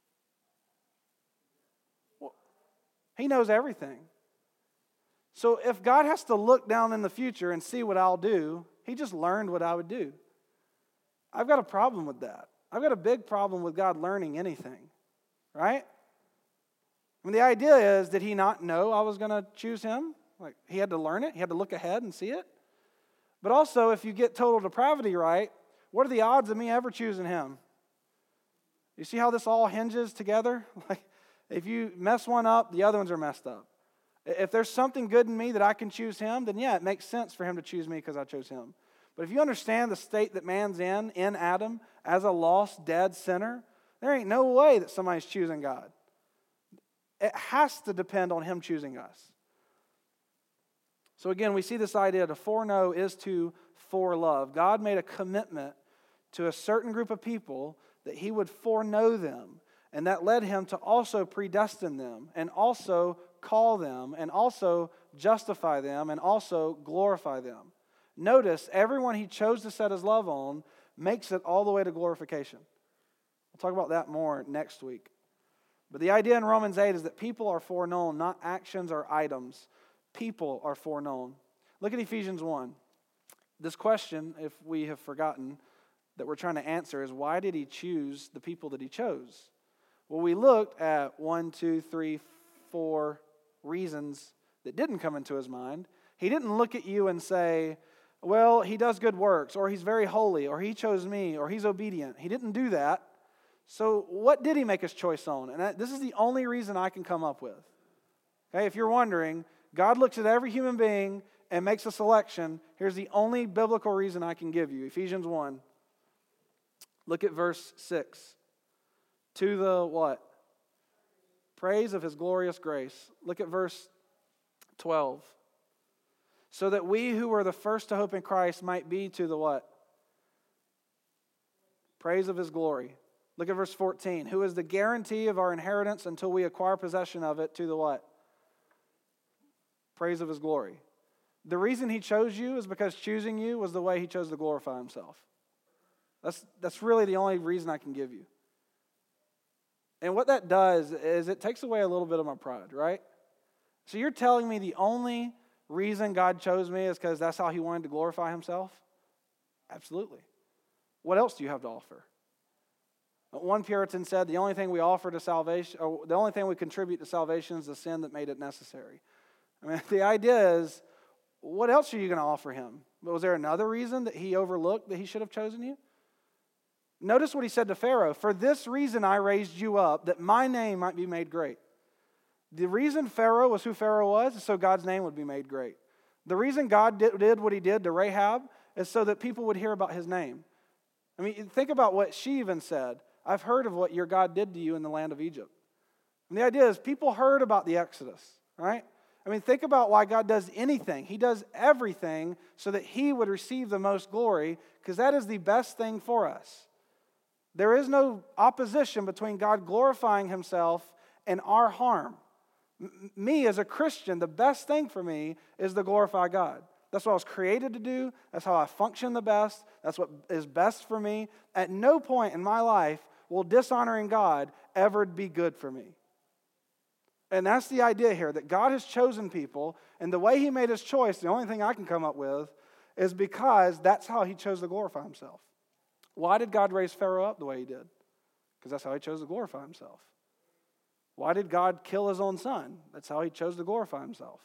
Well, he knows everything. So if God has to look down in the future and see what I'll do, he just learned what I would do. I've got a problem with that. I've got a big problem with God learning anything, right? I mean, the idea is, did he not know I was going to choose him? Like, he had to learn it. He had to look ahead and see it. But also, if you get total depravity right, what are the odds of me ever choosing him? You see how this all hinges together? Like, if you mess one up, the other ones are messed up. If there's something good in me that I can choose him, then yeah, it makes sense for him to choose me because I chose him. But if you understand the state that man's in Adam, as a lost, dead sinner, there ain't no way that somebody's choosing God. It has to depend on him choosing us. So again, we see this idea to foreknow is to forelove. God made a commitment to a certain group of people that he would foreknow them. And that led him to also predestine them and also call them and also justify them and also glorify them. Notice, everyone he chose to set his love on makes it all the way to glorification. We'll talk about that more next week. But the idea in Romans 8 is that people are foreknown, not actions or items. People are foreknown. Look at Ephesians 1. This question, if we have forgotten, that we're trying to answer is, why did he choose the people that he chose? Well, we looked at 1, 2, 3, 4 reasons that didn't come into his mind. He didn't look at you and say, well, he does good works, or he's very holy, or he chose me, or he's obedient. He didn't do that. So what did he make his choice on? And this is the only reason I can come up with. Okay, if you're wondering, God looks at every human being and makes a selection. Here's the only biblical reason I can give you. Ephesians 1. Look at verse 6. To the what? Praise of his glorious grace. Look at verse 12. So that we who were the first to hope in Christ might be to the what? Praise of his glory. Look at verse 14. Who is the guarantee of our inheritance until we acquire possession of it to the what? Praise of his glory. The reason he chose you is because choosing you was the way he chose to glorify himself. That's really the only reason I can give you. And what that does is it takes away a little bit of my pride, right? So you're telling me the only reason God chose me is because that's how he wanted to glorify himself? Absolutely. What else do you have to offer? One Puritan said the only thing we offer to salvation, or the only thing we contribute to salvation is the sin that made it necessary. I mean, the idea is, what else are you going to offer him? But was there another reason that he overlooked that he should have chosen you? Notice what he said to Pharaoh. For this reason I raised you up, that my name might be made great. The reason Pharaoh was who Pharaoh was is so God's name would be made great. The reason God did what he did to Rahab is so that people would hear about his name. I mean, think about what she even said. I've heard of what your God did to you in the land of Egypt. And the idea is people heard about the Exodus, right? I mean, think about why God does anything. He does everything so that he would receive the most glory, because that is the best thing for us. There is no opposition between God glorifying himself and our harm. Me as a Christian, the best thing for me is to glorify God. That's what I was created to do. That's how I function the best. That's what is best for me. At no point in my life will dishonoring God ever be good for me. And that's the idea here, that God has chosen people, and the way he made his choice, the only thing I can come up with, is because that's how he chose to glorify himself. Why did God raise Pharaoh up the way he did? Because that's how he chose to glorify himself. Why did God kill his own son? That's how he chose to glorify himself.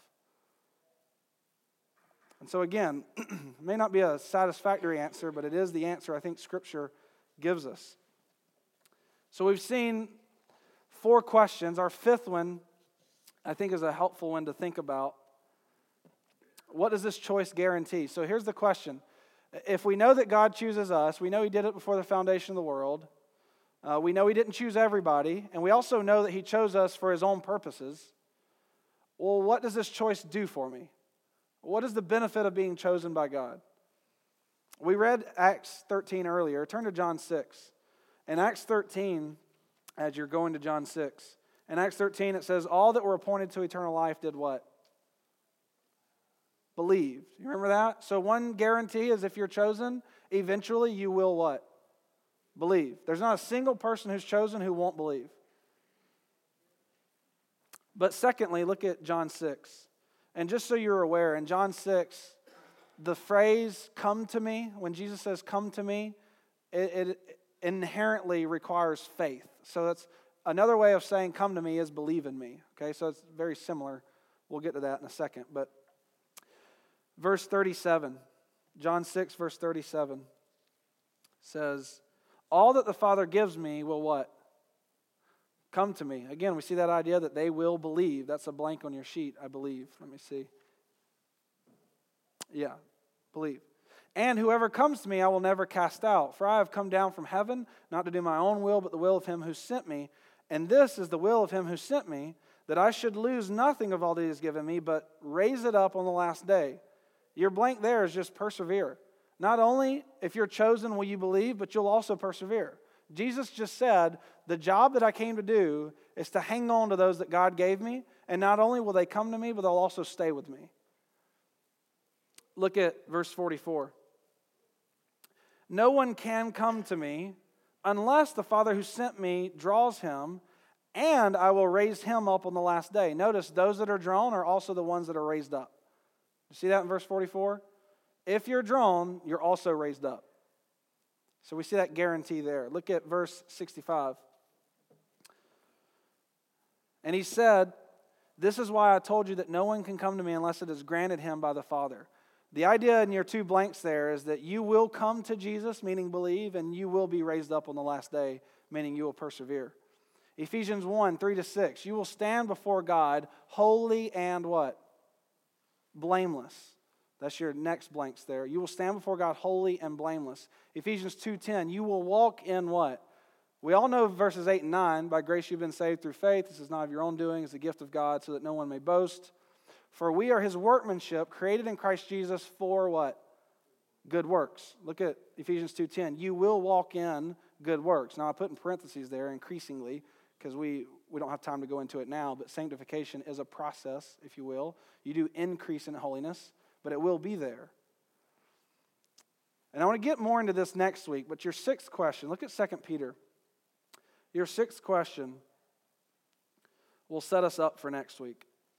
And so again, it may not be a satisfactory answer, but it is the answer I think Scripture gives us. So we've seen 4 questions. Our 5th one, I think, is a helpful one to think about. What does this choice guarantee? So here's the question. If we know that God chooses us, we know he did it before the foundation of the world, We know He didn't choose everybody, and we also know that He chose us for His own purposes. Well, what does this choice do for me? What is the benefit of being chosen by God? We read Acts 13 earlier. Turn to John 6. In Acts 13, as you're going to John 6, in Acts 13 it says, all that were appointed to eternal life did what? Believed. You remember that? So one guarantee is if you're chosen, eventually you will what? Believe. There's not a single person who's chosen who won't believe. But secondly, look at John 6. And just so you're aware, in John 6, the phrase, come to me, when Jesus says, come to me, it inherently requires faith. So that's another way of saying come to me is believe in me. Okay, so it's very similar. We'll get to that in a second. But verse 37, John 6, verse 37 says, all that the Father gives me will what? Come to me. Again, we see that idea that they will believe. That's a blank on your sheet, I believe. Let me see. Yeah, believe. And whoever comes to me, I will never cast out. For I have come down from heaven, not to do my own will, but the will of Him who sent me. And this is the will of Him who sent me, that I should lose nothing of all that He has given me, but raise it up on the last day. Your blank there is just persevere. Not only if you're chosen will you believe, but you'll also persevere. Jesus just said, the job that I came to do is to hang on to those that God gave me, and not only will they come to me, but they'll also stay with me. Look at verse 44. No one can come to me unless the Father who sent me draws him, and I will raise him up on the last day. Notice those that are drawn are also the ones that are raised up. You see that in verse 44? If you're drawn, you're also raised up. So we see that guarantee there. Look at verse 65. And He said, this is why I told you that no one can come to me unless it is granted him by the Father. The idea in your two blanks there is that you will come to Jesus, meaning believe, and you will be raised up on the last day, meaning you will persevere. Ephesians 1, 3-6. You will stand before God holy and what? Blameless. That's your next blanks there. You will stand before God holy and blameless. Ephesians 2:10. You will walk in what? We all know verses 8 and 9. By grace you've been saved through faith. This is not of your own doing. It's a gift of God so that no one may boast. For we are His workmanship, created in Christ Jesus for what? Good works. Look at Ephesians 2:10. You will walk in good works. Now I put in parentheses there, increasingly, because we don't have time to go into it now, but sanctification is a process, if you will. You do increase in holiness, but it will be there. And I want to get more into this next week, but your sixth question, look at 2 Peter. Your sixth question will set us up for next week.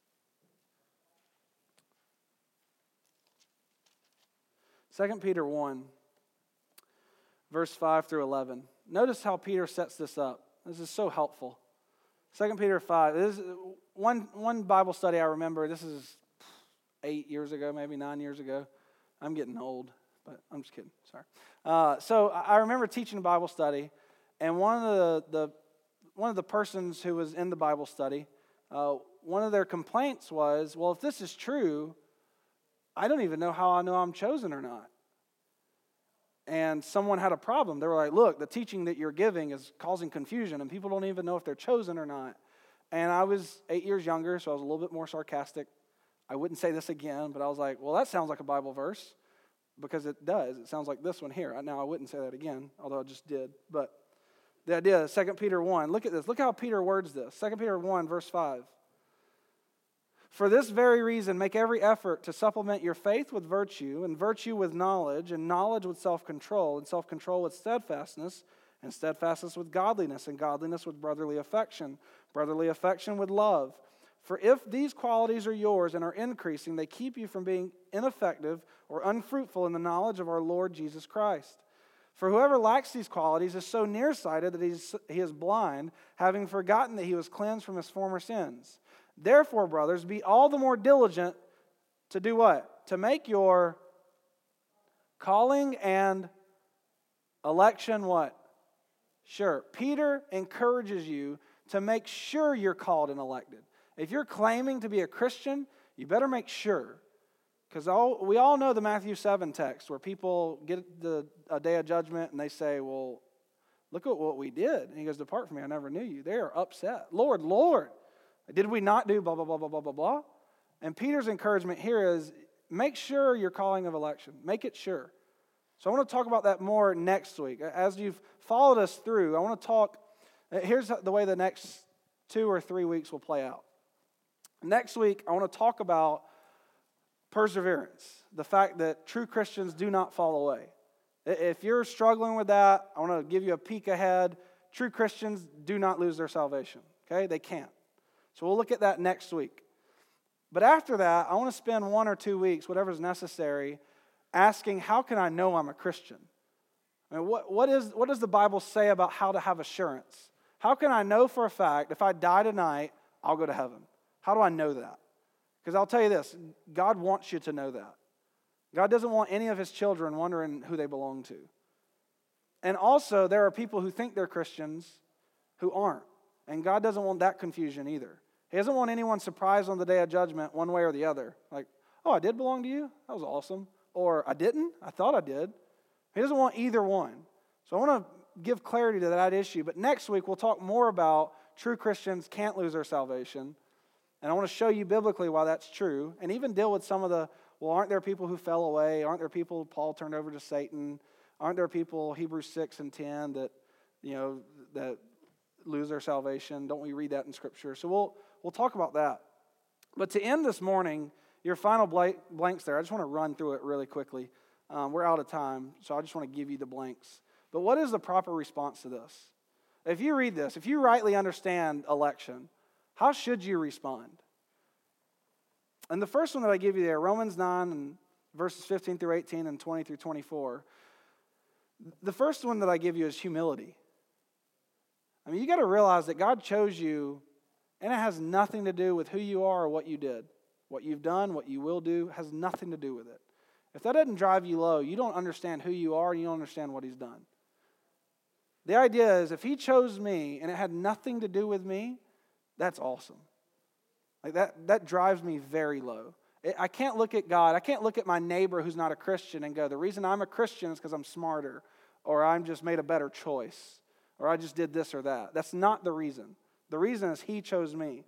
2 Peter 1, verse 5 through 11. Notice how Peter sets this up. This is so helpful. 2 Peter 5. This is one Bible study I remember. This is 8 years ago, maybe 9 years ago. I'm getting old, but I'm just kidding. Sorry. So I remember teaching a Bible study, and one of the persons who was in the Bible study, one of their complaints was, well, if this is true, I don't even know how I know I'm chosen or not. And someone had a problem. They were like, look, the teaching that you're giving is causing confusion, and people don't even know if they're chosen or not. And I was 8 years younger, so I was a little bit more sarcastic. I wouldn't say this again, but I was like, well, that sounds like a Bible verse, because it does. It sounds like this one here. Now, I wouldn't say that again, although I just did. But the idea is 2 Peter 1. Look at this. Look how Peter words this. 2 Peter 1, verse 5. For this very reason, make every effort to supplement your faith with virtue, and virtue with knowledge, and knowledge with self-control, and self-control with steadfastness, and steadfastness with godliness, and godliness with brotherly affection with love. For if these qualities are yours and are increasing, they keep you from being ineffective or unfruitful in the knowledge of our Lord Jesus Christ. For whoever lacks these qualities is so nearsighted that he is blind, having forgotten that he was cleansed from his former sins. Therefore, brothers, be all the more diligent to do what? To make your calling and election what? Sure. Peter encourages you to make sure you're called and elected. If you're claiming to be a Christian, you better make sure. Because we all know the Matthew 7 text where people get a day of judgment and they say, well, Look at what we did. And he goes, depart from me, I never knew you. They are upset. Lord, Lord, did we not do blah, blah, blah, blah, blah, blah, blah? And Peter's encouragement here is make sure your calling of election. Make it sure. So I want to talk about that more next week. As you've followed us through, I want to talk, here's the way the next 2 or 3 weeks will play out. Next week, I want to talk about perseverance, the fact that true Christians do not fall away. If you're struggling with that, I want to give you a peek ahead. True Christians do not lose their salvation, okay? They can't. So we'll look at that next week. But after that, I want to spend 1 or 2 weeks, whatever's necessary, asking, how can I know I'm a Christian? I mean, what does the Bible say about how to have assurance? How can I know for a fact if I die tonight, I'll go to heaven? How do I know that? Because I'll tell you this, God wants you to know that. God doesn't want any of his children wondering who they belong to. And also, there are people who think they're Christians who aren't. And God doesn't want that confusion either. He doesn't want anyone surprised on the day of judgment one way or the other. Like, oh, I did belong to you? That was awesome. Or I didn't? I thought I did. He doesn't want either one. So I want to give clarity to that issue. But next week, we'll talk more about true Christians can't lose their salvation. And I want to show you biblically why that's true. And even deal with some of the, well, aren't there people who fell away? Aren't there people Paul turned over to Satan? Aren't there people, Hebrews 6 and 10, that, that lose their salvation? Don't we read that in Scripture? So we'll talk about that. But to end this morning, your final blanks there, I just want to run through it really quickly. We're out of time, so I just want to give you the blanks. But what is the proper response to this? If you read this, if you rightly understand election, how should you respond? And the first one that I give you there, Romans 9 and verses 15 through 18 and 20 through 24, the first one that I give you is humility. I mean, you got to realize that God chose you, and it has nothing to do with who you are or what you did. What you've done, what you will do, has nothing to do with it. If that doesn't drive you low, you don't understand who you are, and you don't understand what he's done. The idea is, if he chose me, and it had nothing to do with me, that's awesome. Like that drives me very low. I can't look at God, I can't look at my neighbor who's not a Christian and go, the reason I'm a Christian is because I'm smarter, or I'm just made a better choice, or I just did this or that. That's not the reason. The reason is he chose me.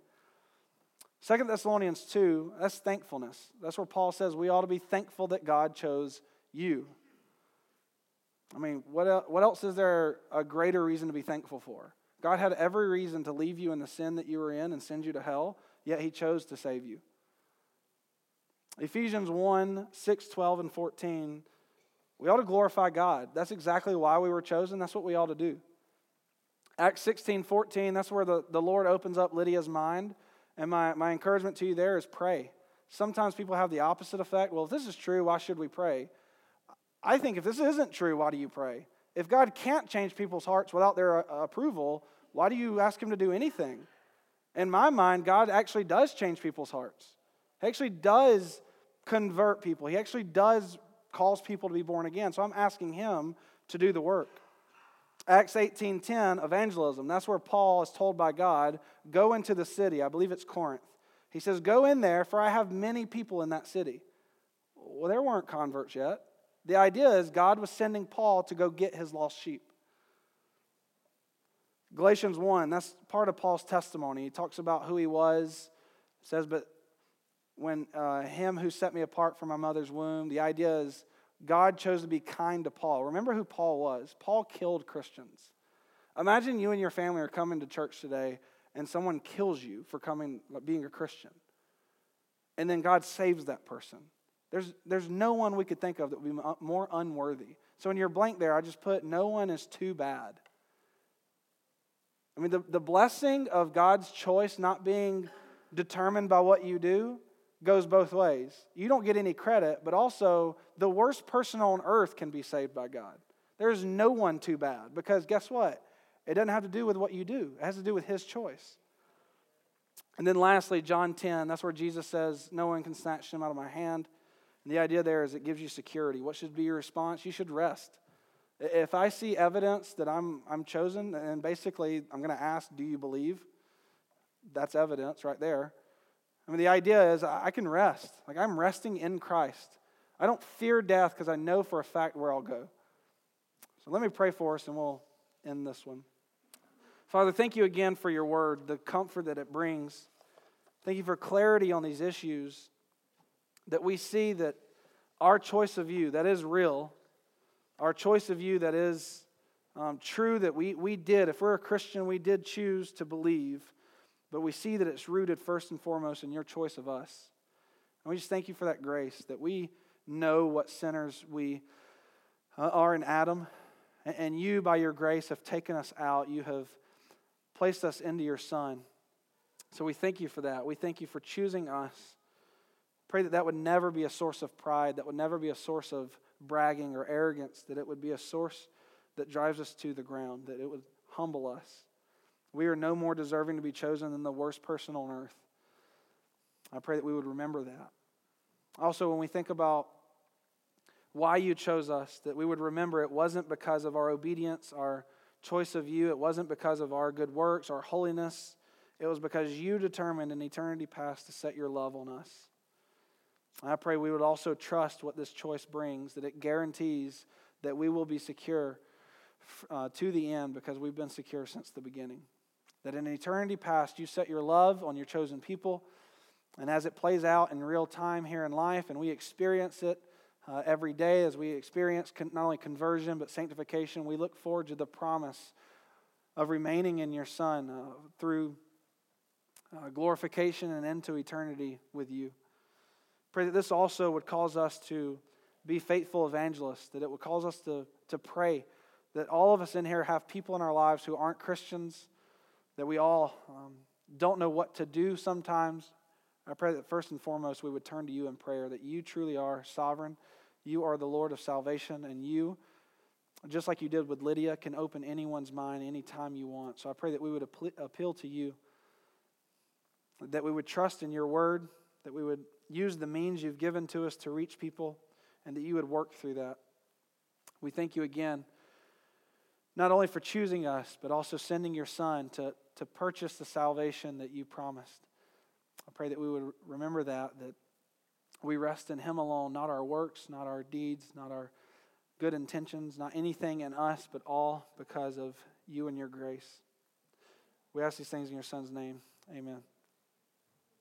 2 Thessalonians 2, that's thankfulness. That's where Paul says we ought to be thankful that God chose you. I mean, what else is there a greater reason to be thankful for? God had every reason to leave you in the sin that you were in and send you to hell, yet he chose to save you. Ephesians 1, 6, 12, and 14, we ought to glorify God. That's exactly why we were chosen. That's what we ought to do. Acts 16, 14, that's where the Lord opens up Lydia's mind. And my encouragement to you there is pray. Sometimes people have the opposite effect. Well, if this is true, why should we pray? I think if this isn't true, why do you pray? If God can't change people's hearts without their approval, why do you ask him to do anything? In my mind, God actually does change people's hearts. He actually does convert people. He actually does cause people to be born again. So I'm asking him to do the work. Acts 18:10, evangelism. That's where Paul is told by God, go into the city. I believe it's Corinth. He says, go in there, for I have many people in that city. Well, there weren't converts yet. The idea is God was sending Paul to go get his lost sheep. Galatians 1, that's part of Paul's testimony. He talks about who he was. It says, but when him who set me apart from my mother's womb, the idea is God chose to be kind to Paul. Remember who Paul was. Paul killed Christians. Imagine you and your family are coming to church today and someone kills you for being a Christian. And then God saves that person. There's no one we could think of that would be more unworthy. So in your blank there, I just put, no one is too bad. I mean, the blessing of God's choice not being determined by what you do goes both ways. You don't get any credit, but also the worst person on earth can be saved by God. There's no one too bad, because guess what? It doesn't have to do with what you do. It has to do with his choice. And then lastly, John 10, that's where Jesus says, no one can snatch him out of my hand. And the idea there is it gives you security. What should be your response? You should rest. If I see evidence that I'm chosen, and basically I'm going to ask, do you believe? That's evidence right there. I mean, the idea is I can rest. Like, I'm resting in Christ. I don't fear death because I know for a fact where I'll go. So let me pray for us, and we'll end this one. Father, thank you again for your word, the comfort that it brings. Thank you for clarity on these issues, that we see that our choice of you, that is real, our choice of you that is true, that we did, if we're a Christian, we did choose to believe, but we see that it's rooted first and foremost in your choice of us. And we just thank you for that grace, that we know what sinners we are in Adam, and you, by your grace, have taken us out. You have placed us into your Son. So we thank you for that. We thank you for choosing us. Pray that that would never be a source of pride, that would never be a source of bragging or arrogance, that it would be a source that drives us to the ground, that it would humble us. We are no more deserving to be chosen than the worst person on earth. I pray that we would remember that. Also, when we think about why you chose us, that we would remember it wasn't because of our obedience, our choice of you. It wasn't because of our good works, our holiness. It was because you determined in eternity past to set your love on us. I pray we would also trust what this choice brings, that it guarantees that we will be secure to the end because we've been secure since the beginning. That in eternity past, you set your love on your chosen people, and as it plays out in real time here in life, and we experience it every day as we experience not only conversion but sanctification, we look forward to the promise of remaining in your Son through glorification and into eternity with you. Pray that this also would cause us to be faithful evangelists, that it would cause us to pray, that all of us in here have people in our lives who aren't Christians, that we all don't know what to do sometimes. I pray that first and foremost we would turn to you in prayer, that you truly are sovereign. You are the Lord of salvation, and you, just like you did with Lydia, can open anyone's mind anytime you want. So I pray that we would appeal to you, that we would trust in your word, that we would use the means you've given to us to reach people, and that you would work through that. We thank you again, not only for choosing us, but also sending your Son to purchase the salvation that you promised. I pray that we would remember that we rest in him alone, not our works, not our deeds, not our good intentions, not anything in us, but all because of you and your grace. We ask these things in your Son's name. Amen.